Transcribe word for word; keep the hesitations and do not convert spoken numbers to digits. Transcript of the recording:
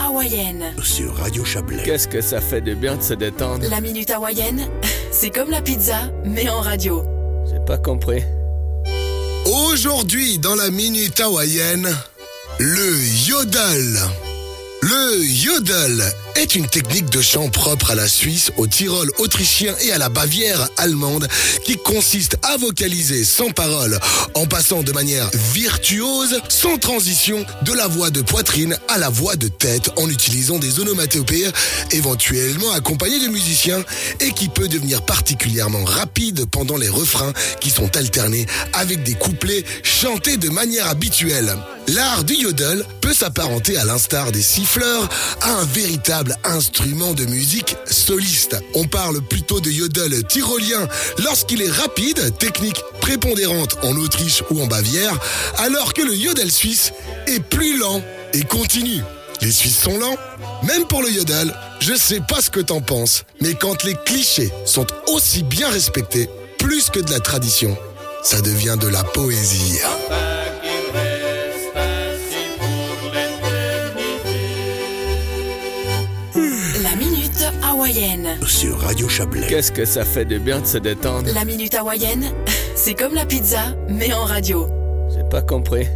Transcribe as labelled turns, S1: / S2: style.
S1: hawaïenne.
S2: Sur Radio Chablais.
S3: Qu'est-ce que ça fait de bien de se détendre.
S1: La minute hawaïenne, c'est comme la pizza, mais en radio.
S3: J'ai pas compris.
S2: Aujourd'hui, dans la minute hawaïenne, le yodel. Le yodel est une technique de chant propre à la Suisse, au Tyrol autrichien et à la Bavière allemande qui consiste à vocaliser sans parole en passant de manière virtuose, sans transition, de la voix de poitrine à la voix de tête en utilisant des onomatopées éventuellement accompagnées de musiciens et qui peut devenir particulièrement rapide pendant les refrains qui sont alternés avec des couplets chantés de manière habituelle. L'art du yodel peut s'apparenter à l'instar des siffleurs à un véritable instrument de musique soliste. On parle plutôt de yodel tyrolien lorsqu'il est rapide, technique prépondérante en Autriche ou en Bavière, alors que le yodel suisse est plus lent et continu. Les Suisses sont lents, même pour le yodel. Je sais pas ce que t'en penses, mais quand les clichés sont aussi bien respectés, plus que de la tradition, ça devient de la poésie.
S1: La minute hawaïenne.
S2: Sur Radio Chablais.
S3: Qu'est-ce que ça fait de bien de se détendre.
S1: La minute hawaïenne, c'est comme la pizza, mais en radio.
S3: J'ai pas compris.